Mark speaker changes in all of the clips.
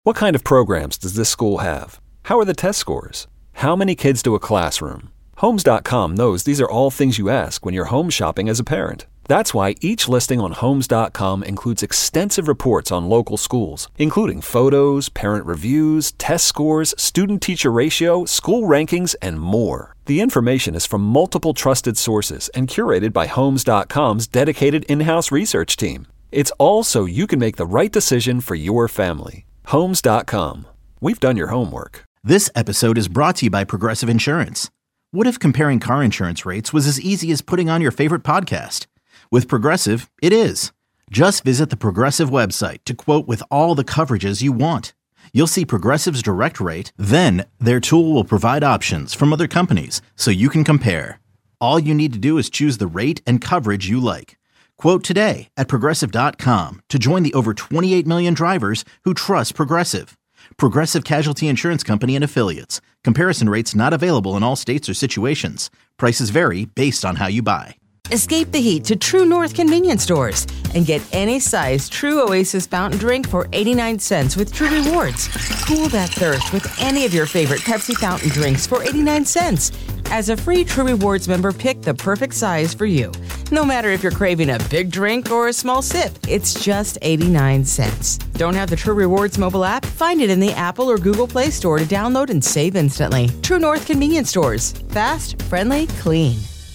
Speaker 1: What kind of programs does this school have? How are the test scores? How many kids do a classroom? Homes.com knows these are all things you ask when you're home shopping as a parent. That's why each listing on Homes.com includes extensive reports on local schools, including photos, parent reviews, test scores, student-teacher ratio, school rankings, and more. The information is from multiple trusted sources and curated by Homes.com's dedicated in-house research team. It's all so you can make the right decision for your family. Homes.com. We've done your homework.
Speaker 2: This episode is brought to you by Progressive Insurance. What if comparing car insurance rates was as easy as putting on your favorite podcast? With Progressive, it is. Just visit the Progressive website to quote with all the coverages you want. You'll see Progressive's direct rate, then their tool will provide options from other companies so you can compare. All you need to do is choose the rate and coverage you like. Quote today at Progressive.com to join the over 28 million drivers who trust Progressive. Progressive Casualty Insurance Company and Affiliates. Comparison rates not available in all states or situations. Prices vary based on how you buy.
Speaker 3: Escape the heat to True North convenience stores and get any size True Oasis fountain drink for 89 cents with True Rewards. Cool that thirst with any of your favorite Pepsi fountain drinks for 89 cents. As a free True Rewards member, pick the perfect size for you. No matter if you're craving a big drink or a small sip, it's just 89 cents. Don't have the True Rewards mobile app? Find it in the Apple or Google Play Store to download and save instantly. True North convenience stores. Fast, friendly, clean.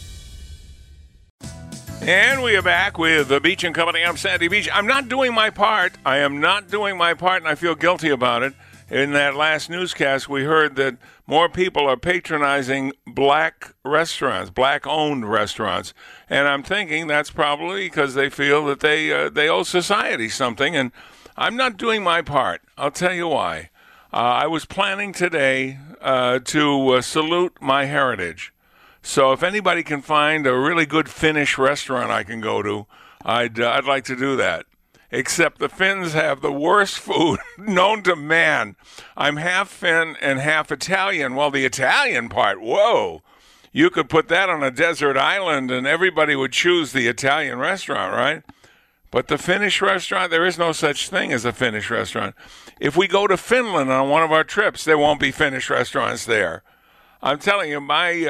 Speaker 4: And we are back with the Beach and Company. I'm Sandy Beach. I'm not doing my part. I am not doing my part, and I feel guilty about it. In that last newscast, we heard that more people are patronizing black restaurants, black-owned restaurants. And I'm thinking that's probably because they feel that they owe society something. And I'm not doing my part. I'll tell you why. I was planning today to salute my heritage. So if anybody can find a really good Finnish restaurant I can go to, I'd like to do that. Except the Finns have the worst food known to man. I'm half Finn and half Italian. Well, the Italian part, whoa. You could put that on a desert island and everybody would choose the Italian restaurant, right? But the Finnish restaurant, there is no such thing as a Finnish restaurant. If we go to Finland on one of our trips, there won't be Finnish restaurants there. I'm telling you,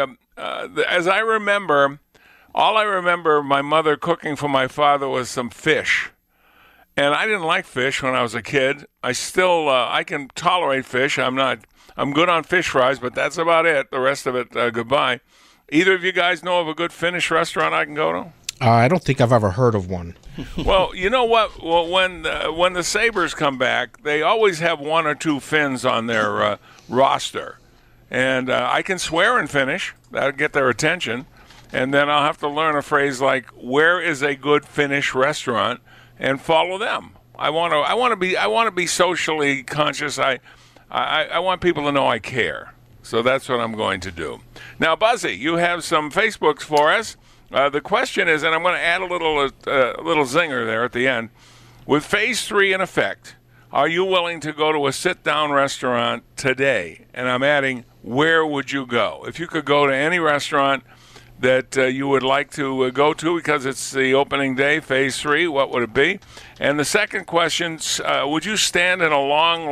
Speaker 4: as I remember, all I remember my mother cooking for my father was some fish. And I didn't like fish when I was a kid. I still, I can tolerate fish. I'm good on fish fries, but that's about it. The rest of it, goodbye. Either of you guys know of a good Finnish restaurant I can go to?
Speaker 5: I don't think I've ever heard of one.
Speaker 4: Well, you know what? Well, when the Sabres come back, they always have one or two Finns on their roster. And I can swear in Finnish. That'll get their attention. And then I'll have to learn a phrase like, where is a good Finnish restaurant? And follow them. I want to be socially conscious. I want people to know I care. So that's what I'm going to do. Now, Buzzy, you have some Facebooks for us. The question is, and I'm going to add a little zinger there at the end. With Phase 3 in effect, are you willing to go to a sit-down restaurant today? And I'm adding, where would you go? If you could go to any restaurant that you would like to go to because it's the opening day, Phase 3, what would it be? And the second question, would you stand in a long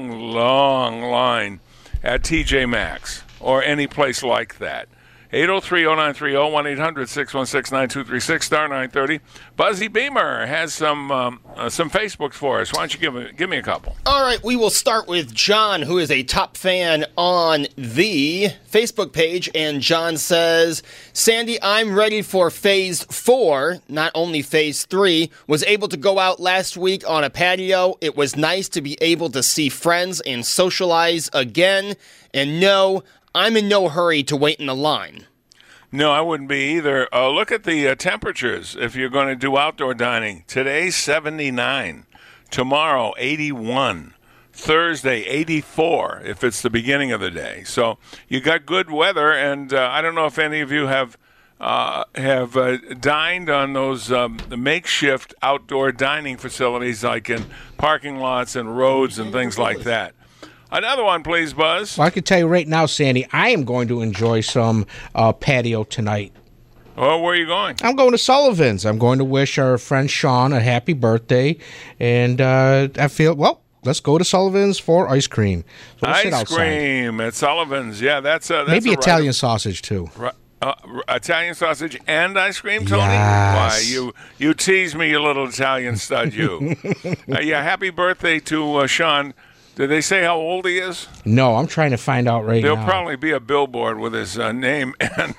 Speaker 4: line at TJ Maxx or any place like that? 803-0930, 1-800-616-9236, star 930. Buzzy Beamer has some Facebooks for us. Why don't you give me a couple?
Speaker 6: All right, we will start with John, who is a top fan on the Facebook page. And John says, Sandy, I'm ready for Phase 4, not only Phase 3. Was able to go out last week on a patio. It was nice to be able to see friends and socialize again. And no, I'm in no hurry to wait in the line.
Speaker 4: No, I wouldn't be either. Look at the temperatures if you're going to do outdoor dining. Today, 79. Tomorrow, 81. Thursday, 84 if it's the beginning of the day. So you got good weather, and I don't know if any of you have dined on those makeshift outdoor dining facilities like in parking lots and roads and things like that. Another one, please, Buzz.
Speaker 5: Well, I can tell you right now, Sandy, I am going to enjoy some patio tonight.
Speaker 4: Oh, where are you going?
Speaker 5: I'm going to Sullivan's. I'm going to wish our friend Sean a happy birthday. And I feel, well, let's go to Sullivan's for ice cream. So we'll sit
Speaker 4: Ice
Speaker 5: outside.
Speaker 4: cream at Sullivan's. Yeah, that's
Speaker 5: Maybe
Speaker 4: a
Speaker 5: Italian sausage, too.
Speaker 4: Italian sausage and ice cream, Tony?
Speaker 5: Yes.
Speaker 4: Why, you tease me, you little Italian stud, you. Yeah, happy birthday to Sean. Did they say how old he is?
Speaker 5: No, I'm trying to find out right
Speaker 4: There'll
Speaker 5: now.
Speaker 4: probably be a billboard with his name and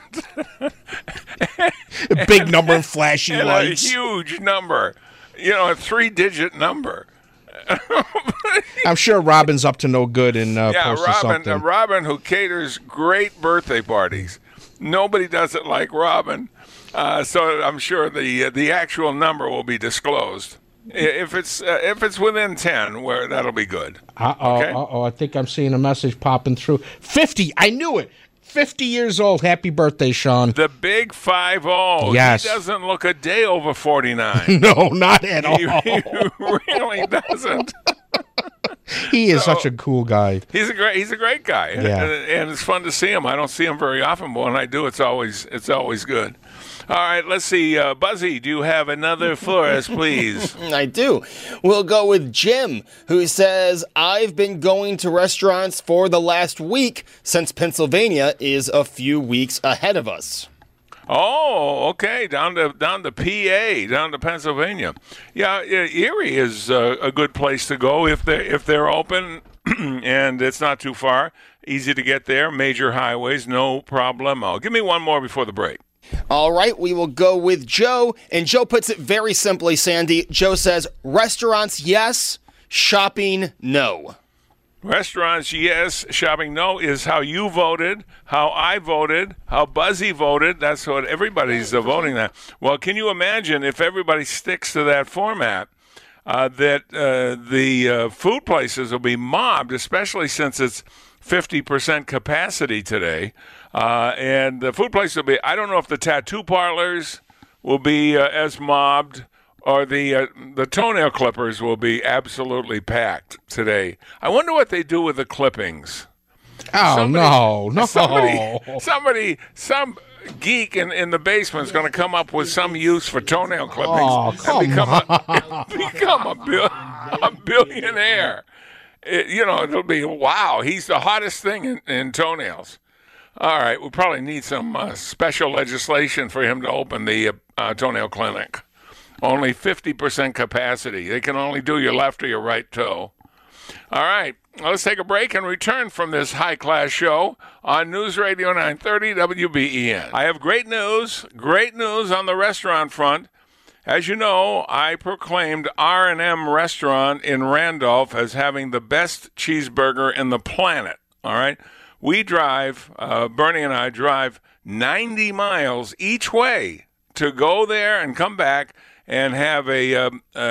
Speaker 5: A big number of flashy
Speaker 4: and a
Speaker 5: lights.
Speaker 4: huge number. You know, a 3-digit number.
Speaker 5: I'm sure Robin's up to no good in posting something.
Speaker 4: Robin, who caters great birthday parties. Nobody does it like Robin. So I'm sure the actual number will be disclosed. If it's within 10, where that'll be good. Okay?
Speaker 5: I think I'm seeing a message popping through. 50. I knew it. 50 years old. Happy birthday, Sean.
Speaker 4: The big 5-0.
Speaker 5: Yes.
Speaker 4: He doesn't look a day over 49.
Speaker 5: No, not at all.
Speaker 4: He really doesn't.
Speaker 5: He is such a cool guy.
Speaker 4: He's a great guy,
Speaker 5: Yeah.
Speaker 4: and it's fun to see him. I don't see him very often, but when I do, it's always good. All right, let's see. Buzzy, do you have another for us, please?
Speaker 6: I do. We'll go with Jim, who says, I've been going to restaurants for the last week since Pennsylvania is a few weeks ahead of us.
Speaker 4: Oh, okay. Down to PA, down to Pennsylvania. Yeah, Erie is a good place to go if they're open and it's not too far. Easy to get there. Major highways, no problemo. Give me one more before the break.
Speaker 6: All right, we will go with Joe, and Joe puts it very simply, Sandy. Joe says, restaurants, yes, shopping, no.
Speaker 4: Restaurants, yes. Shopping, no, is how you voted, how I voted, how Buzzy voted. That's what everybody's voting that. Well, can you imagine if everybody sticks to that format, that the food places will be mobbed, especially since it's 50% capacity today. And the food places will be, I don't know if the tattoo parlors will be as mobbed, or the toenail clippers will be absolutely packed today. I wonder what they do with the clippings.
Speaker 5: No.
Speaker 4: Some geek in the basement is going to come up with some use for toenail clippings
Speaker 5: Oh,
Speaker 4: and become a billionaire. It'll be, wow, he's the hottest thing in toenails. All right, we probably need some special legislation for him to open the toenail clinic. Only 50% capacity. They can only do your left or your right toe. All right, let's take a break and return from this high-class show on News Radio 930 WBEN. I have great news on the restaurant front. As you know, I proclaimed R&M Restaurant in Randolph as having the best cheeseburger in the planet, all right? We drive, Bernie and I drive 90 miles each way to go there and come back and have a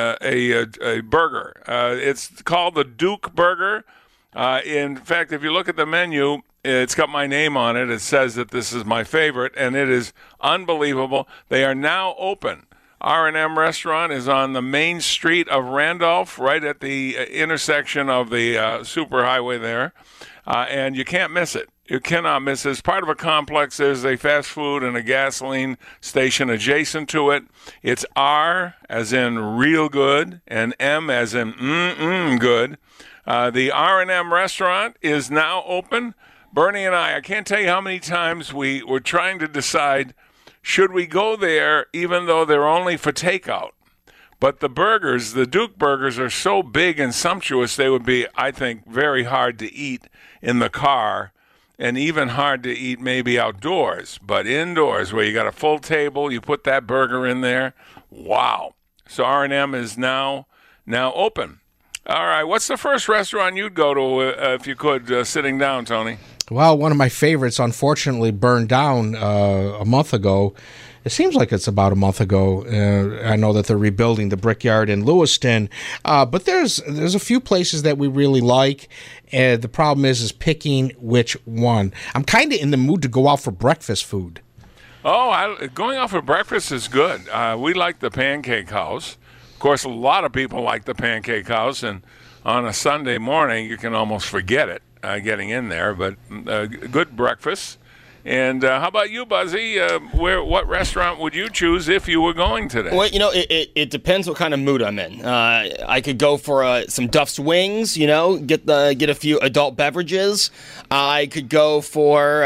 Speaker 4: burger. It's called the Duke Burger. In fact, if you look at the menu, it's got my name on it. It says that this is my favorite, and it is unbelievable. They are now open. R&M Restaurant is on the main street of Randolph, right at the intersection of the superhighway there, and you can't miss it. You cannot miss it. It's part of a complex. There's a fast food and a gasoline station adjacent to it. It's R as in real good and M as in good. The R&M Restaurant is now open. Bernie and I can't tell you how many times we were trying to decide, should we go there even though they're only for takeout? But the burgers, the Duke burgers, are so big and sumptuous, they would be, I think, very hard to eat in the car, and even hard to eat maybe outdoors. But indoors, where you got a full table, you put that burger in there. Wow. So R&M is now open. All right, what's the first restaurant you'd go to if you could, sitting down, Tony?
Speaker 5: Well, one of my favorites, unfortunately, burned down a month ago. It seems like it's about a month ago. I know that they're rebuilding the Brickyard in Lewiston, but there's a few places that we really like. The problem is picking which one. I'm kind of in the mood to go out for breakfast food.
Speaker 4: Going out for breakfast is good. We like the Pancake House. Of course, a lot of people like the Pancake House, and on a Sunday morning, you can almost forget it getting in there. But good breakfast. And how about you, Buzzy? What restaurant would you choose if you were going today?
Speaker 6: Well, it depends what kind of mood I'm in. I could go for some Duff's Wings, get a few adult beverages. I could go for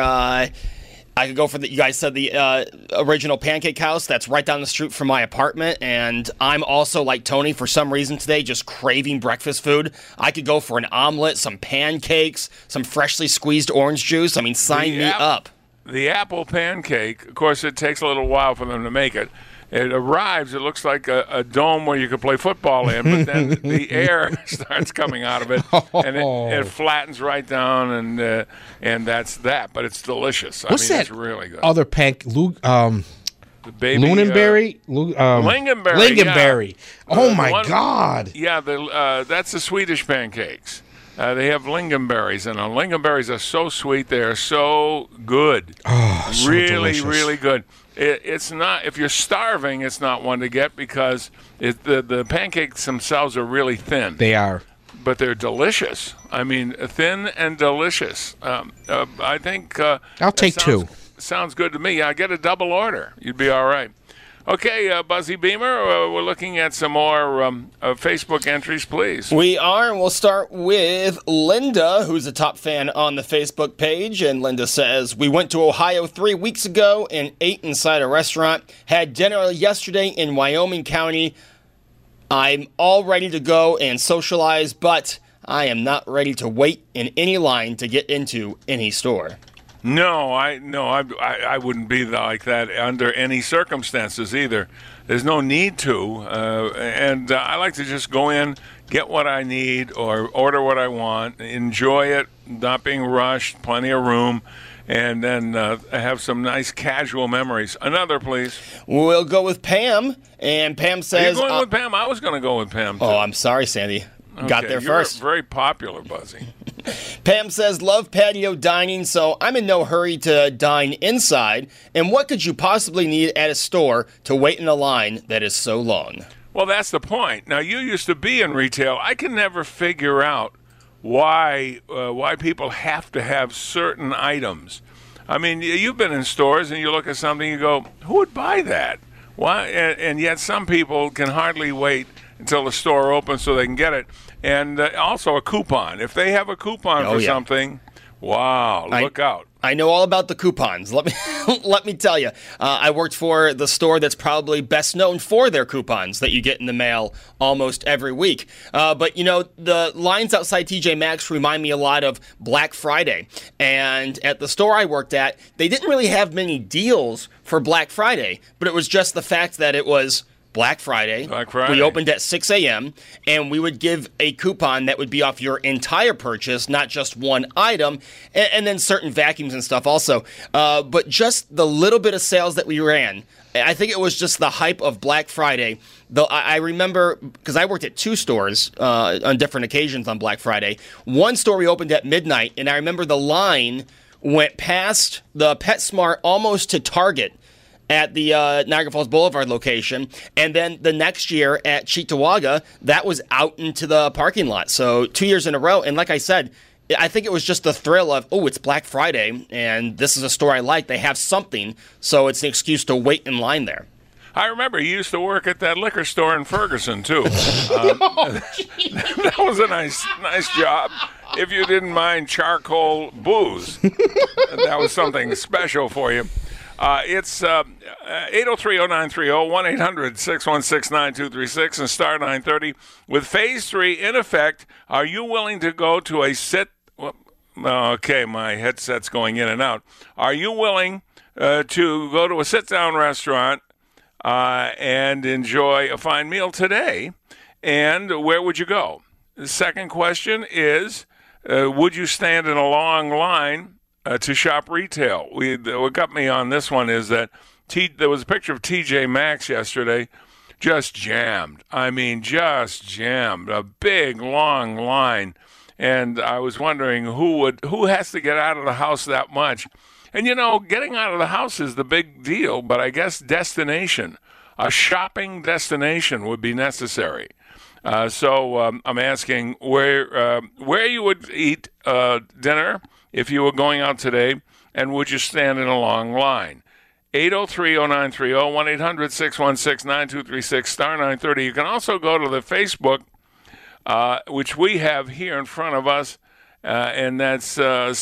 Speaker 6: you guys said the original Pancake House. That's right down the street from my apartment. And I'm also, like Tony, for some reason today, just craving breakfast food. I could go for an omelet, some pancakes, some freshly squeezed orange juice. I mean, sign me up.
Speaker 4: The apple pancake, of course, it takes a little while for them to make it. It arrives, it looks like a dome where you could play football in, but then the air starts coming out of it, and it flattens right down, and that's that. But it's delicious.
Speaker 5: What's that?
Speaker 4: It's really good.
Speaker 5: Other
Speaker 4: the baby,
Speaker 5: Lunenberry?
Speaker 4: Lingonberry.
Speaker 5: Yeah. Oh, my God.
Speaker 4: Yeah, that's the Swedish pancakes. They have lingonberries, and lingonberries are so sweet. They are so good.
Speaker 5: Oh, so
Speaker 4: really,
Speaker 5: delicious.
Speaker 4: really good. It's not, if you're starving, it's not one to get because the pancakes themselves are really thin.
Speaker 5: They are.
Speaker 4: But they're delicious. I mean, thin and delicious. I think...
Speaker 5: I'll take two.
Speaker 4: Sounds good to me. I get a double order. You'd be all right. Okay, Buzzy Beamer, we're looking at some more Facebook entries, please.
Speaker 6: We are, and we'll start with Linda, who's a top fan on the Facebook page. And Linda says, we went to Ohio 3 weeks ago and ate inside a restaurant. Had dinner yesterday in Wyoming County. I'm all ready to go and socialize, but I am not ready to wait in any line to get into any store.
Speaker 4: No, I wouldn't be like that under any circumstances either. There's no need to, and I like to just go in, get what I need, or order what I want, enjoy it, not being rushed, plenty of room, and then have some nice casual memories. Another, please.
Speaker 6: We'll go with Pam, and Pam says...
Speaker 4: Are you going with Pam? I was going to go with Pam, too.
Speaker 6: Oh, I'm sorry, Sandy.
Speaker 4: Okay,
Speaker 6: got there first.
Speaker 4: You're very popular, Buzzy.
Speaker 6: Pam says, love patio dining, so I'm in no hurry to dine inside. And what could you possibly need at a store to wait in a line that is so long?
Speaker 4: Well, that's the point. Now, you used to be in retail. I can never figure out why people have to have certain items. I mean, you've been in stores and you look at something, you go, who would buy that? Why? And yet some people can hardly wait until the store opens so they can get it. And also a coupon. If they have a coupon for something, wow, look out.
Speaker 6: I know all about the coupons. Let me tell you. I worked for the store that's probably best known for their coupons that you get in the mail almost every week. But, the lines outside TJ Maxx remind me a lot of Black Friday. And at the store I worked at, they didn't really have many deals for Black Friday, but it was just the fact that it was Black Friday. We opened at 6 a.m., and we would give a coupon that would be off your entire purchase, not just one item, and then certain vacuums and stuff also. But just the little bit of sales that we ran, I think it was just the hype of Black Friday. Though I remember, because I worked at two stores on different occasions on Black Friday. One store we opened at midnight, and I remember the line went past the PetSmart almost to Target at the Niagara Falls Boulevard location, and then the next year at Cheektowaga, that was out into the parking lot. So 2 years in a row, and like I said, I think it was just the thrill of, oh, it's Black Friday, and this is a store I like. They have something, so it's an excuse to wait in line there.
Speaker 4: I remember you used to work at that liquor store in Ferguson, too. That was a nice job. If you didn't mind charcoal booze, that was something special for you. It's 803-0930, 1-800-616-9236, and star 930. With Phase 3 in effect, are you willing to go to a okay, my headset's going in and out. Are you willing to go to a sit-down restaurant and enjoy a fine meal today? And where would you go? The second question is, would you stand in a long line to shop retail? What got me on this one is that there was a picture of TJ Maxx yesterday, just jammed. I mean, just jammed. A big, long line. And I was wondering who has to get out of the house that much. And, getting out of the house is the big deal, but I guess a shopping destination would be necessary. So I'm asking where you would eat dinner if you were going out today, and would you stand in a long line? 803-0930, 1-800-616-9236, star 930. You can also go to the Facebook, which we have here in front of us, and that's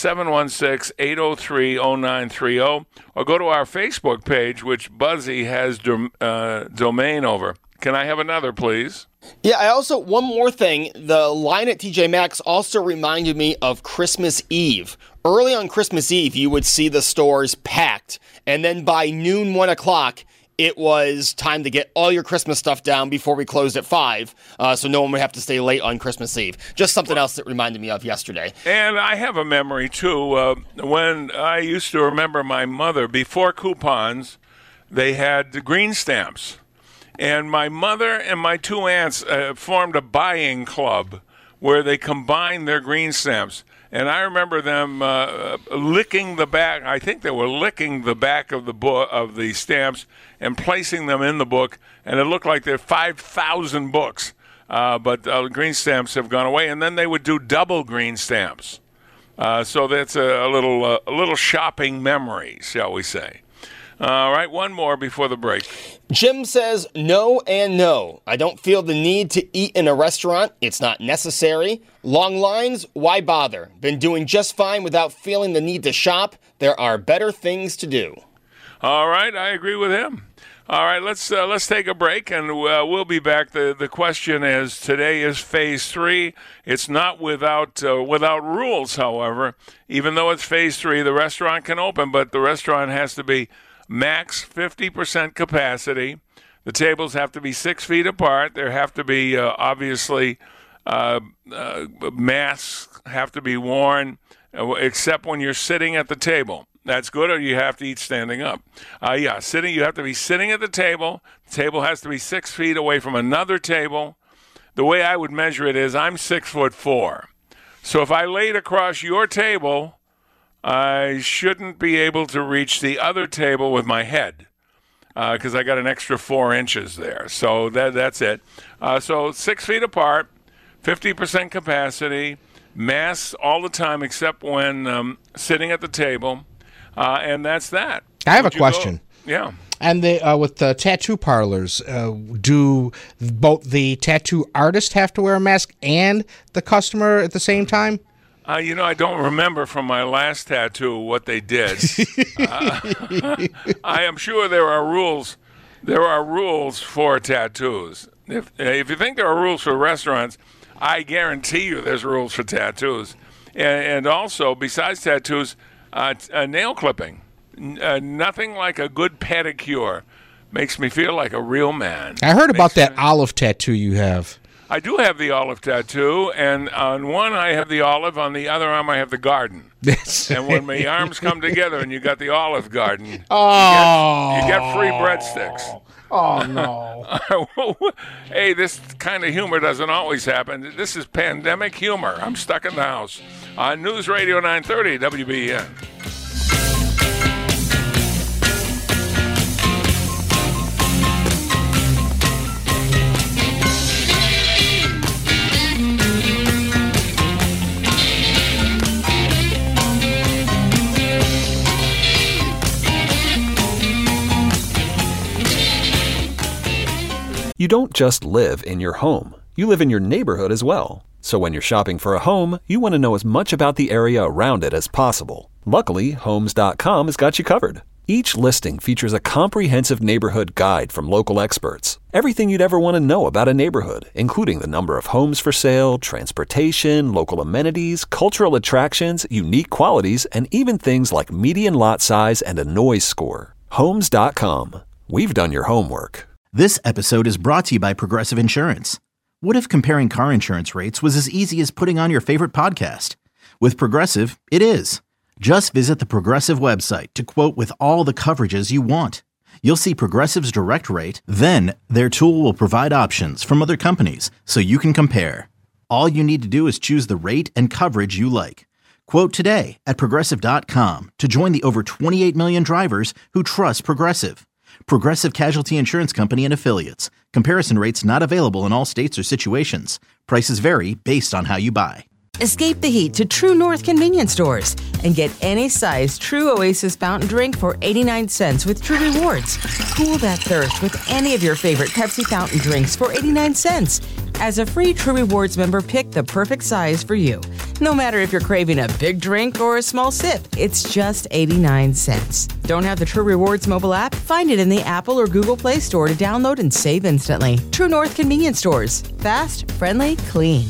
Speaker 4: 716-803-0930, or go to our Facebook page, which Buzzy has domain over. Can I have another, please?
Speaker 6: Yeah, one more thing. The line at TJ Maxx also reminded me of Christmas Eve. Early on Christmas Eve, you would see the stores packed, and then by noon, 1 o'clock, it was time to get all your Christmas stuff down before we closed at 5, so no one would have to stay late on Christmas Eve. Just something else that reminded me of yesterday.
Speaker 4: And I have a memory, too, when I used to remember my mother, before coupons, they had the green stamps. And my mother and my two aunts formed a buying club where they combined their green stamps. And I remember them licking the back. I think they were licking the back of the book of the stamps and placing them in the book. And it looked like there are 5,000 books. But green stamps have gone away. And then they would do double green stamps. So that's a little shopping memory, shall we say. All right, one more before the break.
Speaker 6: Jim says no and no. I don't feel the need to eat in a restaurant. It's not necessary. Long lines, why bother? Been doing just fine without feeling the need to shop. There are better things to do.
Speaker 4: All right, I agree with him. All right, let's take a break, and we'll be back. The question is, today is Phase 3. It's not without rules, however. Even though it's Phase 3, the restaurant can open, but the restaurant has to be max 50% capacity. The tables have to be 6 feet apart. There have to be, obviously, masks have to be worn, except when you're sitting at the table. That's good, or you have to eat standing up. Sitting. You have to be sitting at the table. The table has to be 6 feet away from another table. The way I would measure it is I'm 6'4". So if I laid across your table, I shouldn't be able to reach the other table with my head because I got an extra 4 inches there. So that's it. So 6 feet apart, 50% capacity, masks all the time except when sitting at the table, and that's that.
Speaker 5: I have a question.
Speaker 4: Yeah.
Speaker 5: And with the tattoo parlors, do both the tattoo artist have to wear a mask and the customer at the same time?
Speaker 4: I don't remember from my last tattoo what they did. I am sure there are rules. There are rules for tattoos. If you think there are rules for restaurants, I guarantee you there's rules for tattoos. And also, besides tattoos, nail clipping. Nothing like a good pedicure makes me feel like a real man.
Speaker 5: I heard about that olive tattoo you have.
Speaker 4: I do have the olive tattoo, and on one I have the olive, on the other arm I have the garden. And when my arms come together and you got the Olive Garden, you get free breadsticks.
Speaker 5: Oh, no.
Speaker 4: Hey, this kind of humor doesn't always happen. This is pandemic humor. I'm stuck in the house. On News Radio 930 WBEN.
Speaker 1: You don't just live in your home. You live in your neighborhood as well. So when you're shopping for a home, you want to know as much about the area around it as possible. Luckily, Homes.com has got you covered. Each listing features a comprehensive neighborhood guide from local experts. Everything you'd ever want to know about a neighborhood, including the number of homes for sale, transportation, local amenities, cultural attractions, unique qualities, and even things like median lot size and a noise score. Homes.com. We've done your homework.
Speaker 2: This episode is brought to you by Progressive Insurance. What if comparing car insurance rates was as easy as putting on your favorite podcast? With Progressive, it is. Just visit the Progressive website to quote with all the coverages you want. You'll see Progressive's direct rate, then their tool will provide options from other companies so you can compare. All you need to do is choose the rate and coverage you like. Quote today at Progressive.com to join the over 28 million drivers who trust Progressive. Progressive Casualty Insurance Company and Affiliates. Comparison rates not available in all states or situations. Prices vary based on how you buy.
Speaker 3: Escape the heat to True North convenience stores and get any size True Oasis fountain drink for 89 cents with True Rewards. Cool that thirst with any of your favorite Pepsi fountain drinks for 89 cents. As a free True Rewards member, pick the perfect size for you. No matter if you're craving a big drink or a small sip, it's just 89 cents. Don't have the True Rewards mobile app? Find it in the Apple or Google Play Store to download and save instantly. True North convenience stores. Fast, friendly, clean.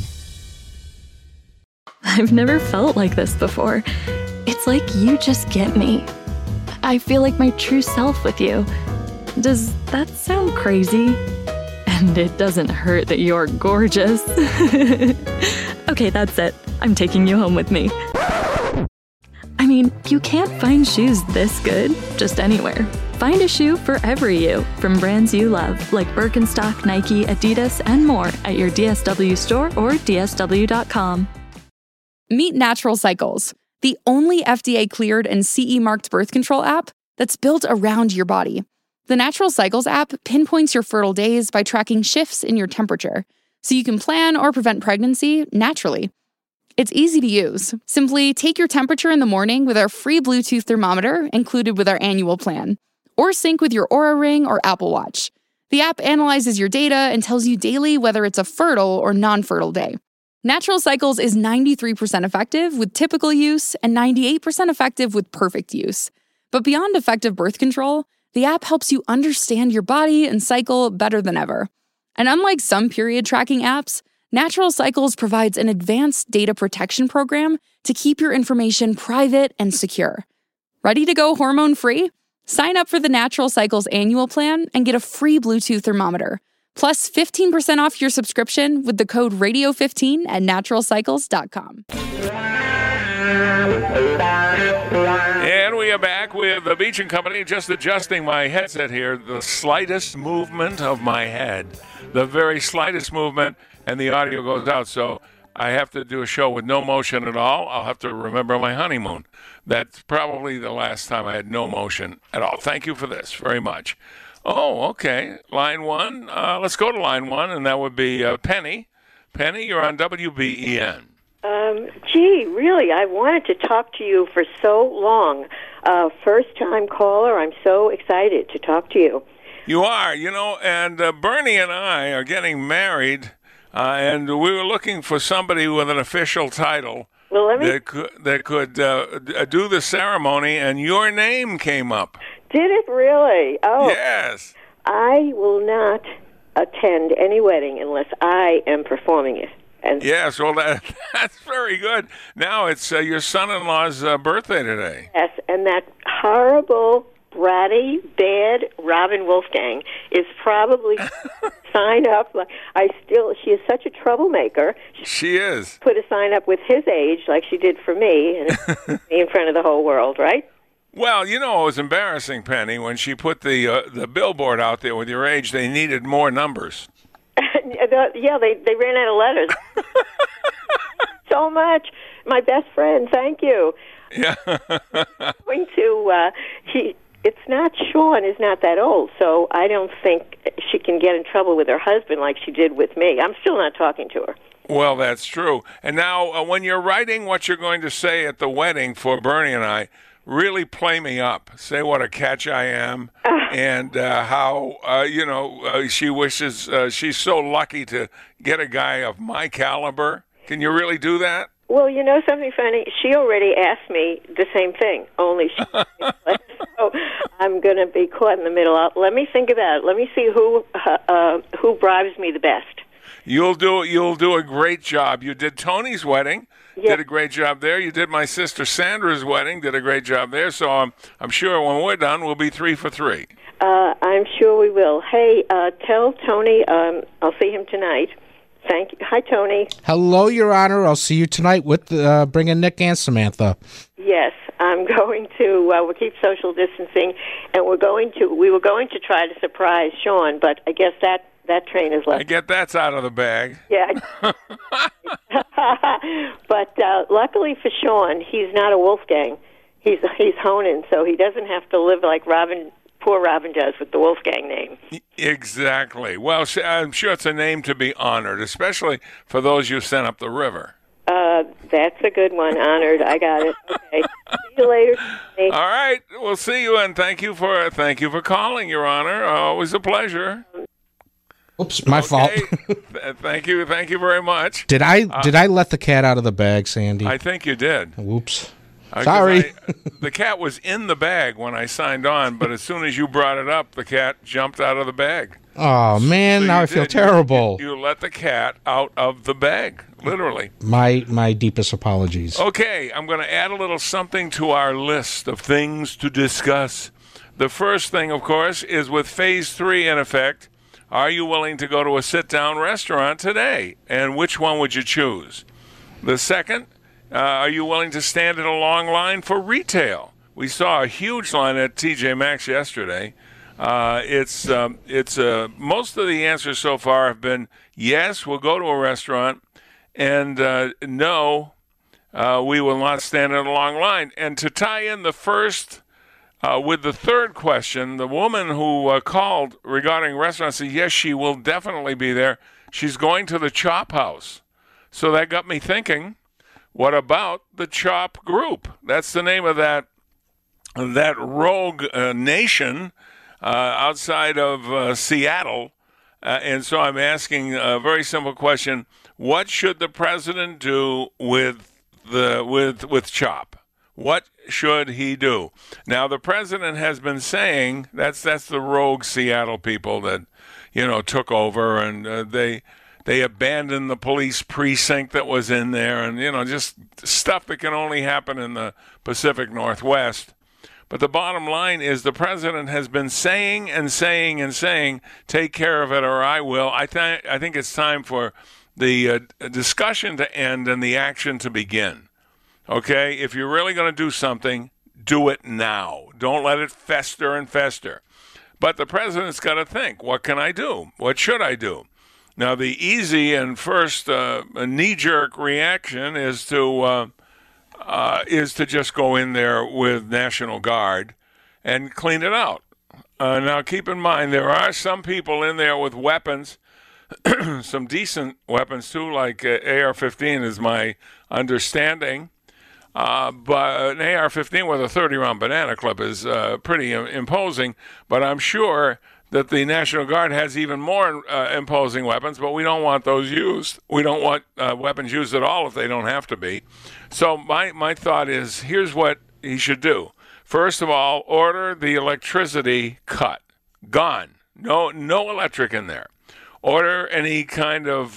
Speaker 7: I've never felt like this before. It's like you just get me. I feel like my true self with you. Does that sound crazy? And it doesn't hurt that you're gorgeous. Okay, that's it. I'm taking you home with me. I mean, you can't find shoes this good just anywhere. Find a shoe for every you from brands you love, like Birkenstock, Nike, Adidas, and more at your DSW store or DSW.com.
Speaker 8: Meet Natural Cycles, the only FDA-cleared and CE-marked birth control app that's built around your body. The Natural Cycles app pinpoints your fertile days by tracking shifts in your temperature, so you can plan or prevent pregnancy naturally. It's easy to use. Simply take your temperature in the morning with our free Bluetooth thermometer included with our annual plan, or sync with your Oura Ring or Apple Watch. The app analyzes your data and tells you daily whether it's a fertile or non-fertile day. Natural Cycles is 93% effective with typical use and 98% effective with perfect use. But beyond effective birth control, the app helps you understand your body and cycle better than ever. And unlike some period tracking apps, Natural Cycles provides an advanced data protection program to keep your information private and secure. Ready to go hormone-free? Sign up for the Natural Cycles annual plan and get a free Bluetooth thermometer. Plus 15% off your subscription with the code radio15 at naturalcycles.com.
Speaker 4: And we are back with the Beach & Company. Just adjusting my headset here. The slightest movement of my head. The very slightest movement, and the audio goes out. So I have to do a show with no motion at all. I'll have to remember my honeymoon. That's probably the last time I had no motion at all. Thank you for this very much. Oh, okay. Line one. Let's go to line one, and that would be Penny. Penny, you're on WBEN.
Speaker 9: Gee, really, I wanted to talk to you for so long. First-time caller, I'm so excited to talk to you.
Speaker 4: You are, and Bernie and I are getting married, and we were looking for somebody with an official title that could do the ceremony, and your name came up.
Speaker 9: Did it really? Oh.
Speaker 4: Yes.
Speaker 9: I will not attend any wedding unless I am performing it. And
Speaker 4: yes, well, that's very good. Now it's your son-in-law's birthday today.
Speaker 9: Yes, and that horrible, bratty, bad Robin Wolfgang is probably sign up. She is such a troublemaker.
Speaker 4: She is.
Speaker 9: Put a sign up with his age like she did for me, and me in front of the whole world, right?
Speaker 4: Well, it was embarrassing, Penny, when she put the billboard out there with your age. They needed more numbers.
Speaker 9: Yeah, they ran out of letters. So much. My best friend, thank you.
Speaker 4: Yeah.
Speaker 9: Going to it's not Sean is not that old, so I don't think she can get in trouble with her husband like she did with me. I'm still not talking to her.
Speaker 4: Well, that's true. And now, when you're writing what you're going to say at the wedding for Bernie and I, really play me up. Say what a catch I am, and how she wishes she's so lucky to get a guy of my caliber. Can you really do that?
Speaker 9: Well, something funny. She already asked me the same thing. Only she. So I'm going to be caught in the middle. Let me think about it. Let me see who bribes me the best.
Speaker 4: You'll do a great job. You did Tony's wedding.
Speaker 9: Yep.
Speaker 4: Did a great job there. You did my sister Sandra's wedding. Did a great job there. So I'm sure when we're done, we'll be 3 for 3.
Speaker 9: I'm sure we will. Hey, tell Tony I'll see him tonight. Thank you. Hi, Tony.
Speaker 5: Hello, Your Honor. I'll see you tonight with bringing Nick and Samantha.
Speaker 9: Yes, I'm going to. We'll keep social distancing, and we were going to try to surprise Sean, but I guess that train is left.
Speaker 4: I get that's out of the bag.
Speaker 9: Yeah. But luckily for Sean, he's not a Wolfgang. He's Honan, so he doesn't have to live like poor Robin does with the Wolfgang name.
Speaker 4: Exactly. Well, I'm sure it's a name to be honored, especially for those you sent up the river.
Speaker 9: That's a good one. Honored. I got it. Okay. See you later.
Speaker 4: All right. We'll see you, and thank you for calling, Your Honor. Always a pleasure.
Speaker 5: Oops, my fault.
Speaker 4: Thank you very much.
Speaker 5: Did I let the cat out of the bag, Sandy?
Speaker 4: I think you did.
Speaker 5: Whoops. Sorry.
Speaker 4: The cat was in the bag when I signed on, but as soon as you brought it up, the cat jumped out of the bag.
Speaker 5: Oh, man, so now I feel terrible.
Speaker 4: You let the cat out of the bag, literally.
Speaker 5: My deepest apologies.
Speaker 4: Okay, I'm going to add a little something to our list of things to discuss. The first thing, of course, is with Phase 3 in effect, are you willing to go to a sit-down restaurant today? And which one would you choose? The second, are you willing to stand in a long line for retail? We saw a huge line at TJ Maxx yesterday. Most of the answers so far have been yes, we'll go to a restaurant, and no, we will not stand in a long line. And to tie in the first with the third question, the woman who called regarding restaurants said yes, she will definitely be there. She's going to the Chop House. So that got me thinking, what about the Chop Group? That's the name of that rogue nation outside of Seattle. And so I'm asking a very simple question. What should the president do with Chop? What should he do? Now, the president has been saying that's the rogue Seattle people that, took over, and they abandoned the police precinct that was in there, and, just stuff that can only happen in the Pacific Northwest. But the bottom line is the president has been saying and saying and saying, take care of it or I will. I think it's time for the discussion to end and the action to begin. Okay? If you're really going to do something, do it now. Don't let it fester and fester. But the president's got to think, what can I do? What should I do? Now, the easy and first knee-jerk reaction is to just go in there with National Guard and clean it out. Now, keep in mind, there are some people in there with weapons, some decent weapons, too, like AR-15 is my understanding. But an AR-15 with a 30-round banana clip is pretty imposing, but I'm sure that the National Guard has even more imposing weapons, but we don't want those used. We don't want weapons used at all if they don't have to be. So my thought is, here's what he should do. First of all, order the electricity cut. Gone. No electric in there. Order any kind of,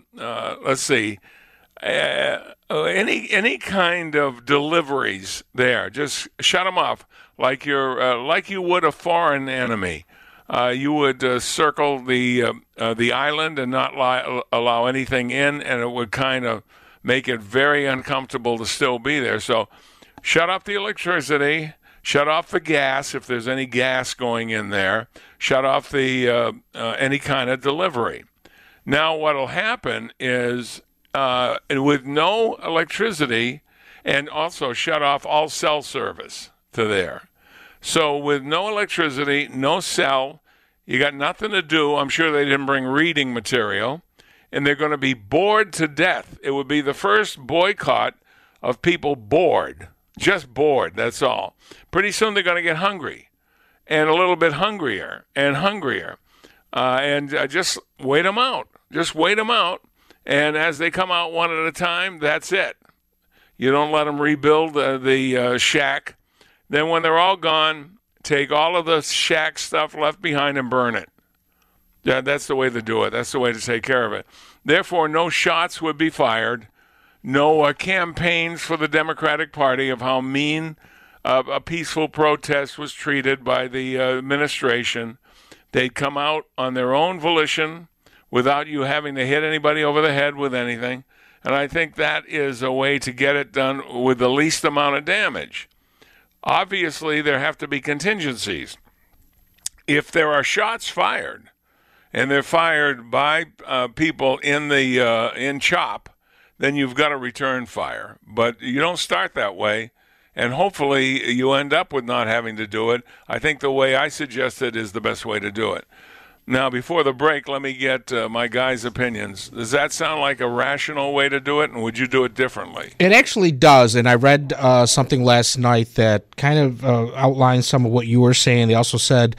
Speaker 4: any kind of deliveries there. Just shut them off like you would a foreign enemy. You would circle the island and not allow anything in, and it would kind of make it very uncomfortable to still be there. So shut off the electricity, shut off the gas if there's any gas going in there, shut off the any kind of delivery. Now what will happen is with no electricity, and also shut off all cell service to there. So with no electricity, no cell, you got nothing to do. I'm sure they didn't bring reading material, and they're going to be bored to death. It would be the first boycott of people bored, just bored, that's all. Pretty soon they're going to get hungry, and a little bit hungrier and hungrier. And just wait them out. Just wait them out. And as they come out one at a time, that's it. You don't let them rebuild the shack. Then when they're all gone, take all of the shack stuff left behind and burn it. Yeah, that's the way to do it. That's the way to take care of it. Therefore, no shots would be fired. No campaigns for the Democratic Party of how mean a peaceful protest was treated by the administration. They'd come out on their own volition without you having to hit anybody over the head with anything. And I think that is a way to get it done with the least amount of damage. Obviously, there have to be contingencies. If there are shots fired, and they're fired by people in CHOP, then you've got to return fire. But you don't start that way, and hopefully you end up with not having to do it. I think the way I suggested is the best way to do it. Now, before the break, let me get my guys' opinions. Does that sound like a rational way to do it, and would you do it differently?
Speaker 5: It actually does, and I read something last night that kind of outlines some of what you were saying. They also said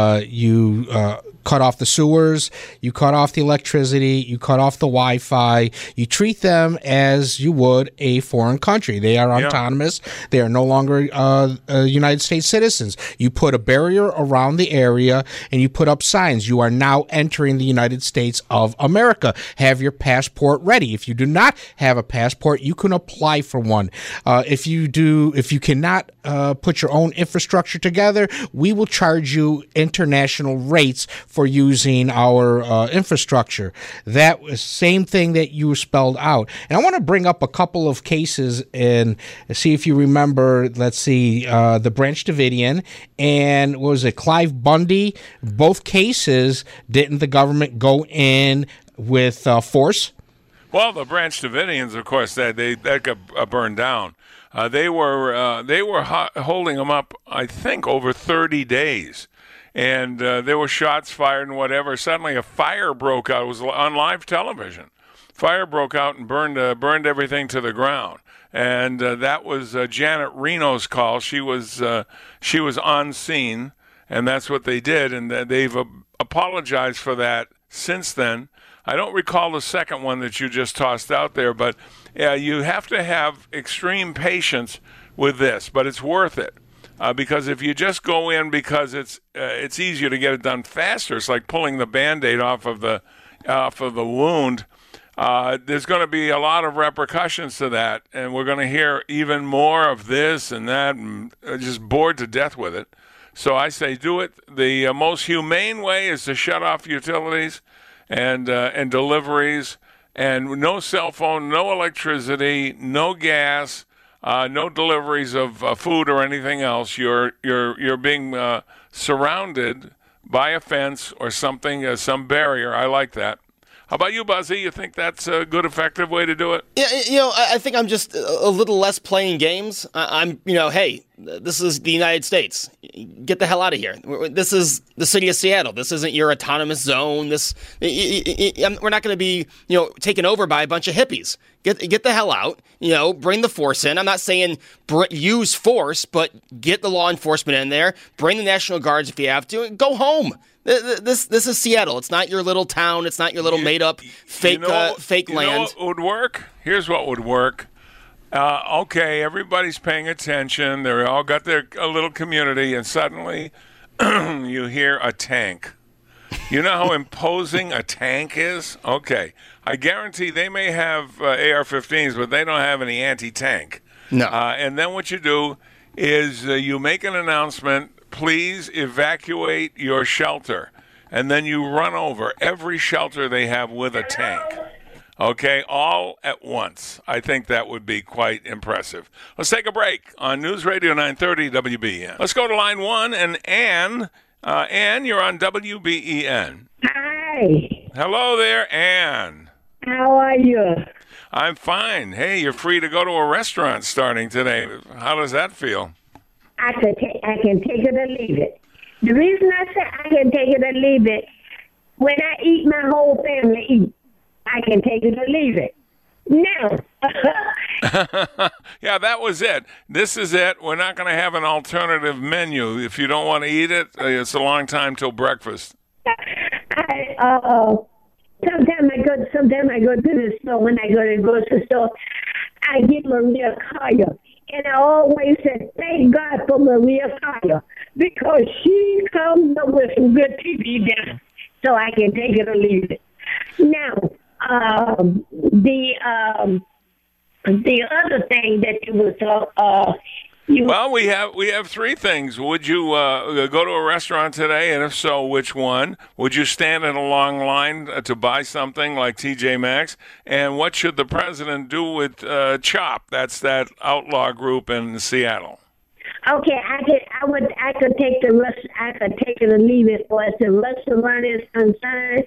Speaker 5: you cut off the sewers, you cut off the electricity, you cut off the Wi-Fi. You treat them as you would a foreign country. They are autonomous. They are no longer United States citizens. You put a barrier around the area, and you put up signs. You are now entering the United States of America. Have your passport ready. If you do not have a passport, you can apply for one. If you cannot put your own infrastructure together, we will charge you international rates for using our infrastructure. That was same thing that you spelled out. And I want to bring up a couple of cases and see if you remember, let's see, the Branch Davidian and what was it, Clive Bundy? Both cases, didn't the government go in with force?
Speaker 4: Well, the Branch Davidians, of course, that got burned down. They were holding them up, I think, over 30 days. And there were shots fired and whatever. Suddenly a fire broke out. It was on live television. Fire broke out and burned everything to the ground. And that was Janet Reno's call. She was on scene, and that's what they did. And they've apologized for that since then. I don't recall the second one that you just tossed out there, but you have to have extreme patience with this, but it's worth it. Because if you just go in because it's easier to get it done faster, it's like pulling the Band-Aid off of the wound. There's going to be a lot of repercussions to that, and we're going to hear even more of this and that, and just bored to death with it. So I say do it. The most humane way is to shut off utilities and deliveries, and no cell phone, no electricity, no gas. No deliveries of food or anything else. You're being surrounded by a fence or something, some barrier. I like that. How about you, Buzzy? You think that's a good, effective way to do it?
Speaker 6: Yeah, I think I'm just a little less playing games. Hey, this is the United States. Get the hell out of here. This is the city of Seattle. This isn't your autonomous zone. We're not going to be, taken over by a bunch of hippies. Get the hell out. Bring the force in. I'm not saying use force, but get the law enforcement in there. Bring the National Guards if you have to. Go home. This is Seattle. It's not your little town. It's not your little made-up fake land.
Speaker 4: You know what would work? Here's what would work. Okay, everybody's paying attention. They all got their little community, and suddenly you hear a tank. You know how imposing a tank is? Okay. I guarantee they may have AR-15s, but they don't have any anti-tank.
Speaker 6: No.
Speaker 4: And then what you do is you make an announcement, please evacuate your shelter. And then you run over every shelter they have with a tank. Okay, all at once. I think that would be quite impressive. Let's take a break on News Radio 930 WBEN. Let's go to line 1, and Ann. Ann, you're on WBEN.
Speaker 10: Hi.
Speaker 4: Hello there, Ann.
Speaker 10: How are you?
Speaker 4: I'm fine. Hey, you're free to go to a restaurant starting today. How does that feel?
Speaker 10: I can take it or leave it. The reason I say I can take it or leave it, when I eat, my whole family eat. I can take it or leave it. No.
Speaker 4: Yeah, that was it. This is it. We're not going to have an alternative menu. If you don't want to eat it, it's a long time till breakfast.
Speaker 10: Sometimes I go to the store. When I go to the grocery store, I get Maria Kaya. And I always say, thank God for Maria Kaya, because she comes up with some good TV dinner, so I can take it or leave it. Now, the other thing that you was
Speaker 4: well, we have three things. Would you go to a restaurant today, and if so, which one? Would you stand in a long line to buy something like TJ Maxx? And what should the president do with CHOP? That's that outlaw group in Seattle.
Speaker 10: Okay, I could take it or leave it. For as the restaurant is concerned,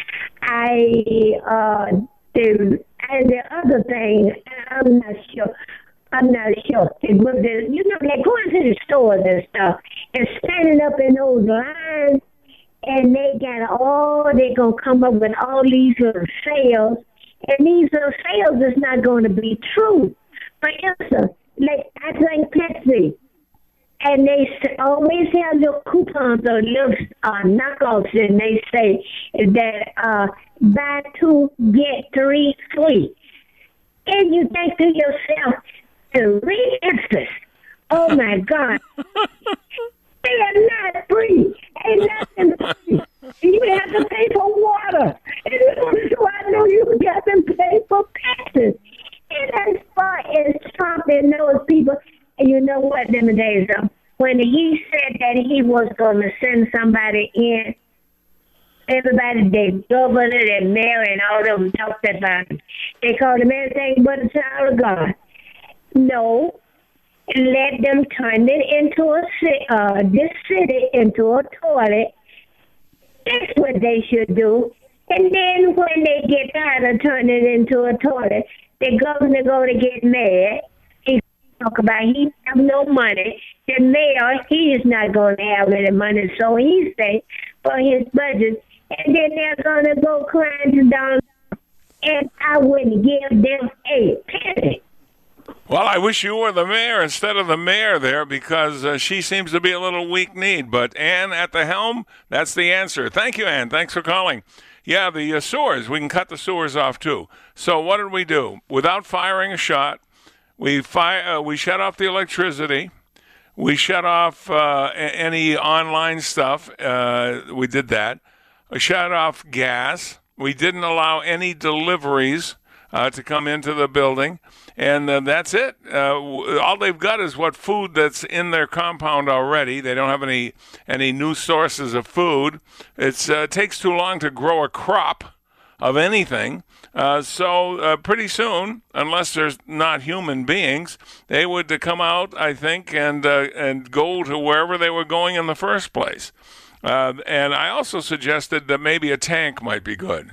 Speaker 10: and the other thing, I'm not sure. They're going to the stores and stuff, and standing up in those lines, And they're going to come up with all these little sales. And these little sales is not going to be true. For instance, like I drink Pepsi. And they always have little coupons or little knockoffs, and they say that buy 2, get 3 free. And you think to yourself, 3 extras. Oh my God. They are not free. Ain't nothing free. You have to pay for water. And so I know you got to pay for taxes. And as far as Trump and those people, and you know what, them days though, when he said that he was going to send somebody in, everybody, the governor, the mayor, and all of them talked about him. They called him anything but a child of God. No. Let them turn it into this city into a toilet. That's what they should do. And then when they get tired of turning it into a toilet, the governor going to get mad. He talk about he have no money. The mayor, he is not going to have any money, so he say for his budget. And then they're going to go crying down, and I wouldn't give them a penny.
Speaker 4: Well, I wish you were the mayor instead of the mayor there, because she seems to be a little weak-kneed. But Ann at the helm, that's the answer. Thank you, Ann. Thanks for calling. Yeah, the sewers, we can cut the sewers off too. So what did we do? Without firing a shot, we shut off the electricity. We shut off any online stuff. We did that. We shut off gas. We didn't allow any deliveries to come into the building. And that's it. All they've got is what food that's in their compound already. They don't have any new sources of food. It takes too long to grow a crop of anything. So pretty soon, unless there's not human beings, they would come out, I think, and go to wherever they were going in the first place. And I also suggested that maybe a tank might be good.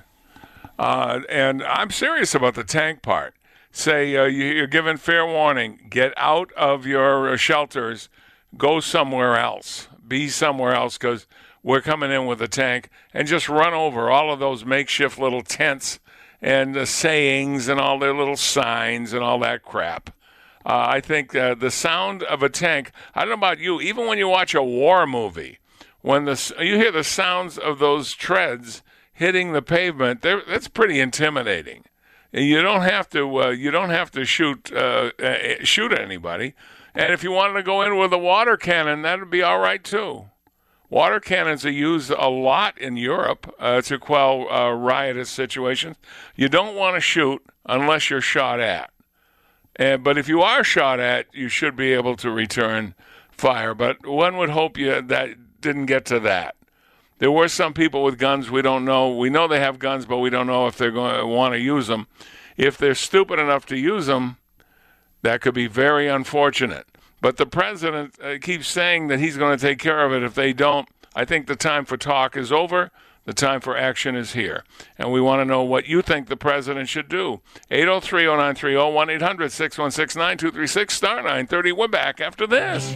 Speaker 4: And I'm serious about the tank part. Say you're given fair warning. Get out of your shelters. Go somewhere else. Be somewhere else, because we're coming in with a tank, and just run over all of those makeshift little tents and sayings and all their little signs and all that crap. I think the sound of a tank, I don't know about you, even when you watch a war movie, when you hear the sounds of those treads hitting the pavement, that's pretty intimidating. You don't have to shoot at anybody. And if you wanted to go in with a water cannon, that would be all right too. Water cannons are used a lot in Europe to quell riotous situations. You don't want to shoot unless you're shot at. But if you are shot at, you should be able to return fire. But one would hope that didn't get to that. There were some people with guns we don't know. We know they have guns, but we don't know if they're going to want to use them. If they're stupid enough to use them, that could be very unfortunate. But the president keeps saying that he's going to take care of it if they don't. I think the time for talk is over. The time for action is here. And we want to know what you think the president should do. 803-0930, 1-800-616-9236, star 930. We're back after this.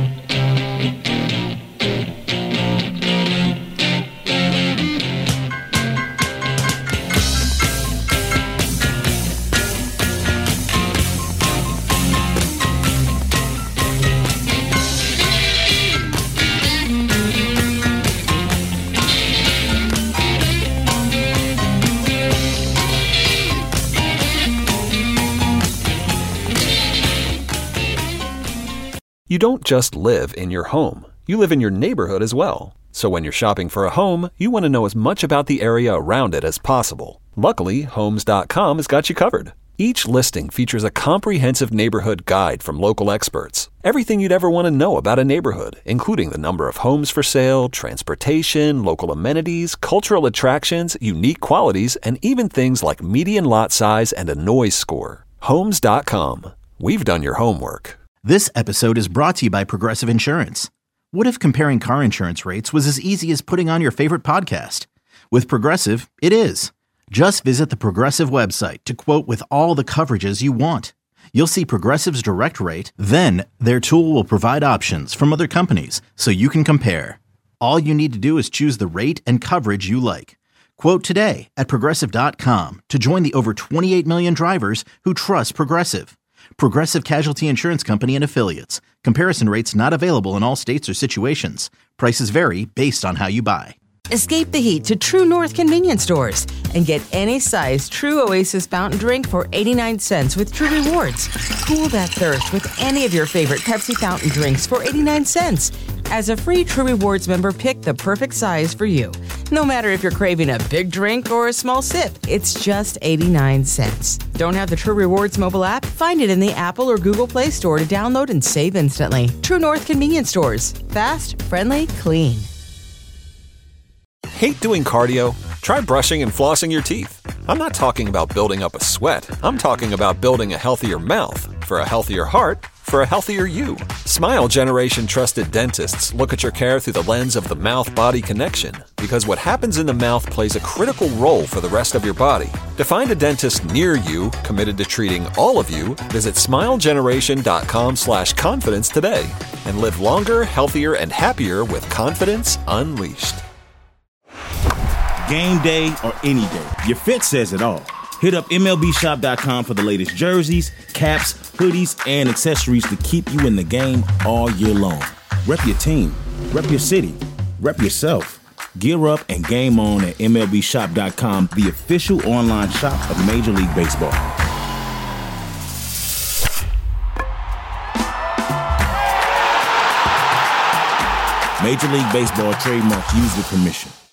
Speaker 1: You don't just live in your home. You live in your neighborhood as well. So when you're shopping for a home, you want to know as much about the area around it as possible. Luckily, Homes.com has got you covered. Each listing features a comprehensive neighborhood guide from local experts. Everything you'd ever want to know about a neighborhood, including the number of homes for sale, transportation, local amenities, cultural attractions, unique qualities, and even things like median lot size and a noise score. Homes.com. We've done your homework.
Speaker 2: This episode is brought to you by Progressive Insurance. What if comparing car insurance rates was as easy as putting on your favorite podcast? With Progressive, it is. Just visit the Progressive website to quote with all the coverages you want. You'll see Progressive's direct rate, then their tool will provide options from other companies so you can compare. All you need to do is choose the rate and coverage you like. Quote today at Progressive.com to join the over 28 million drivers who trust Progressive. Progressive Casualty Insurance Company and Affiliates. Comparison rates not available in all states or situations. Prices vary based on how you buy.
Speaker 3: Escape the heat to True North convenience stores and get any size True Oasis fountain drink for 89 cents with True Rewards. Cool that thirst with any of your favorite Pepsi fountain drinks for 89 cents. As a free True Rewards member, pick the perfect size for you. No matter if you're craving a big drink or a small sip, it's just 89 cents. Don't have the True Rewards mobile app? Find it in the Apple or Google Play Store to download and save instantly. True North convenience stores. Fast, friendly, clean.
Speaker 1: Hate doing cardio? Try brushing and flossing your teeth. I'm not talking about building up a sweat. I'm talking about building a healthier mouth. For a healthier heart, for a healthier you. Smile Generation trusted dentists look at your care through the lens of the mouth-body connection, because what happens in the mouth plays a critical role for the rest of your body. To find a dentist near you committed to treating all of you, visit smilegeneration.com/confidence today and live longer, healthier, and happier with confidence unleashed.
Speaker 11: Game day or any day, your fit says it all. Hit up MLBshop.com for the latest jerseys, caps, hoodies, and accessories to keep you in the game all year long. Rep your team, rep your city, rep yourself. Gear up and game on at MLBshop.com, the official online shop of Major League Baseball. Major League Baseball trademarks used with permission.